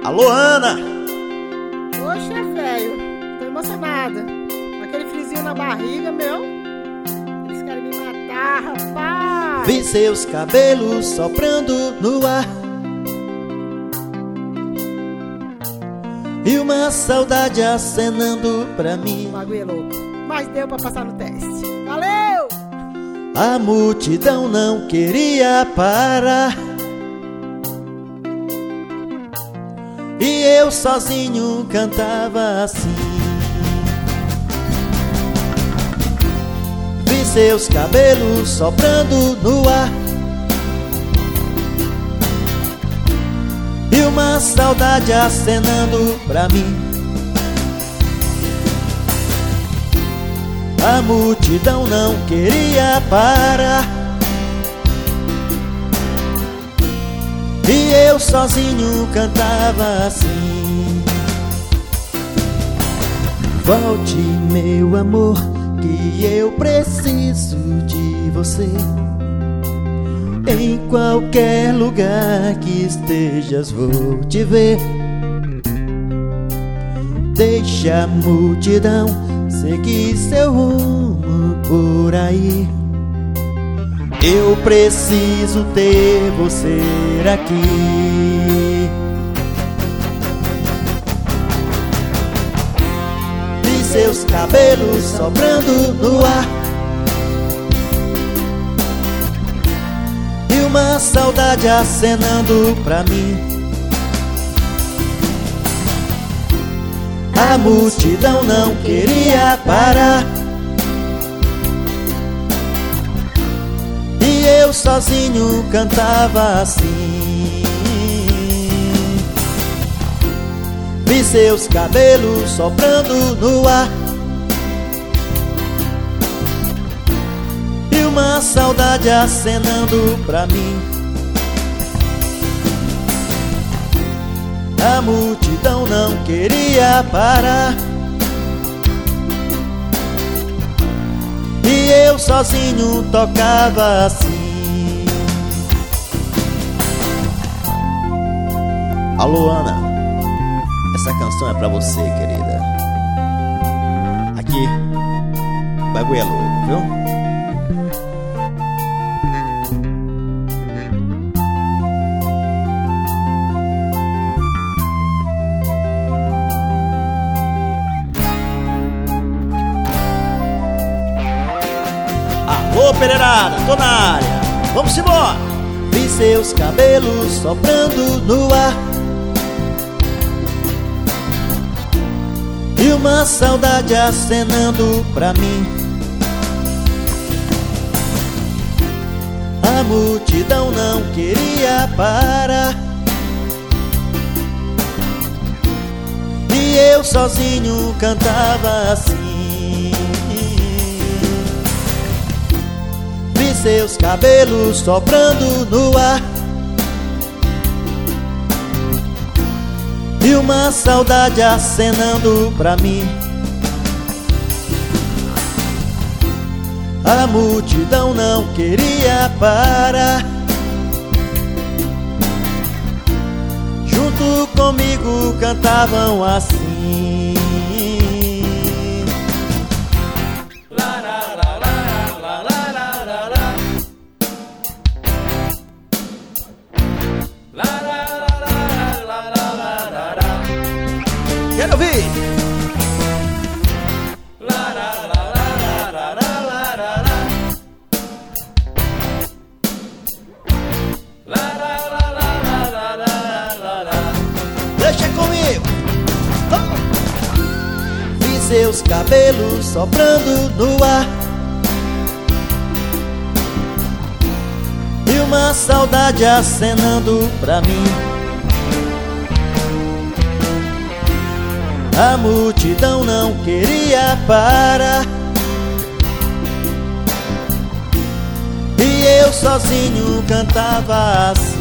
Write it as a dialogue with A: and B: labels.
A: Alô, Ana!
B: Poxa, velho, tô emocionada. Aquele friozinho na barriga, meu. Eles querem me matar, rapaz.
A: Vi seus cabelos soprando no ar e uma saudade acenando pra mim.
B: O bagulho é louco, mas deu pra passar no teste. Valeu!
A: A multidão não queria parar e eu sozinho cantava assim. Vi seus cabelos soprando no ar e uma saudade acenando pra mim. A multidão não queria parar e eu sozinho cantava assim. Volte, meu amor, que eu preciso de você. Em qualquer lugar que estejas vou te ver. Deixe a multidão seguir seu rumo por aí. Eu preciso ter você aqui. Vi seus cabelos soprando no ar e uma saudade acenando pra mim. A multidão não queria parar e eu sozinho cantava assim. Vi seus cabelos soprando no ar e uma saudade acenando pra mim. A multidão não queria parar e eu sozinho tocava assim. Alô, Ana, essa canção é pra você, querida. Aqui, o bagulho é louco, viu? Alô, Pereirada, tô na área, vamos embora! Vi seus cabelos soprando no ar e uma saudade acenando pra mim. A multidão não queria parar e eu sozinho cantava assim. Seus cabelos soprando no ar e uma saudade acenando pra mim. A multidão não queria parar, junto comigo cantavam assim. Quero ouvir! Deixa comigo! Vi seus cabelos soprando no ar e uma saudade acenando pra mim. A multidão não queria parar e eu sozinho cantava assim.